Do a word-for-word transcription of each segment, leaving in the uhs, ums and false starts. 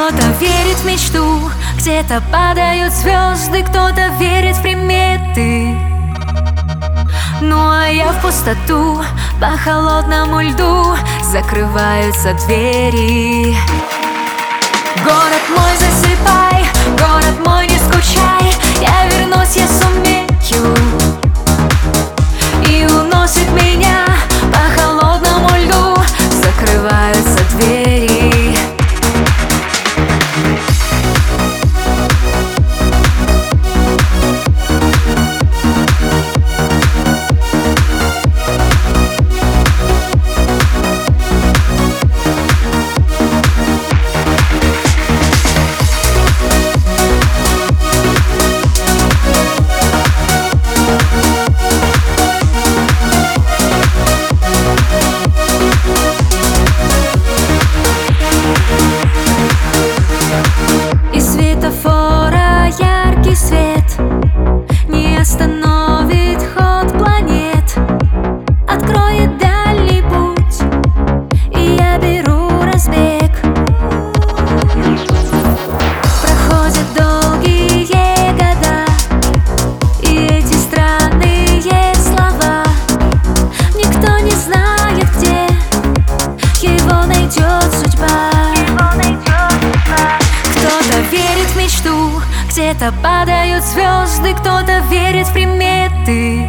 Кто-то верит в мечту, где-то падают звезды, кто-то верит в приметы. Ну а я в пустоту, по холодному льду закрываются двери. Город мой, засыпай, город мой, не скучай, я вернусь, я сумею. И уносит меня по холодному льду, закрываются двери. Яркий свет не остановит ход планет, откроет дальний путь, и я беру разбег. Проходят долгие года, и эти странные слова никто не знает, где его найдет судьба. Кто-то верит в мечту, где-то падают звезды, кто-то верит в приметы.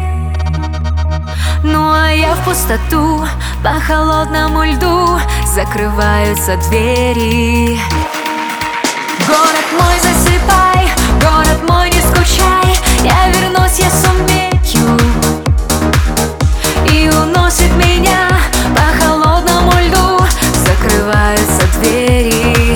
Ну а я в пустоту, по холодному льду закрываются двери. Город мой, засыпай, город мой, не скучай, я вернусь, я сумею. И уносит меня по холодному льду, закрываются двери.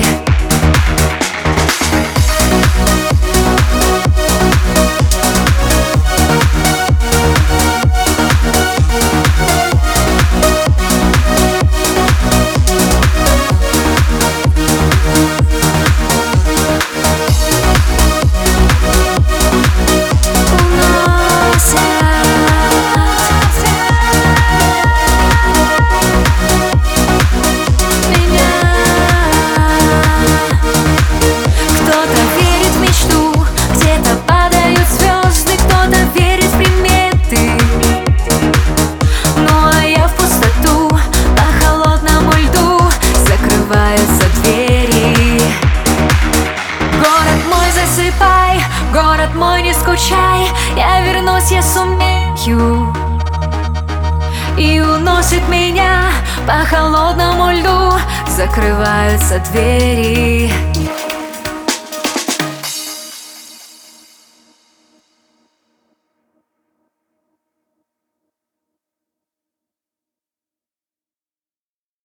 Город мой, не скучай, я вернусь, я сумею. И уносит меня по холодному льду, закрываются двери.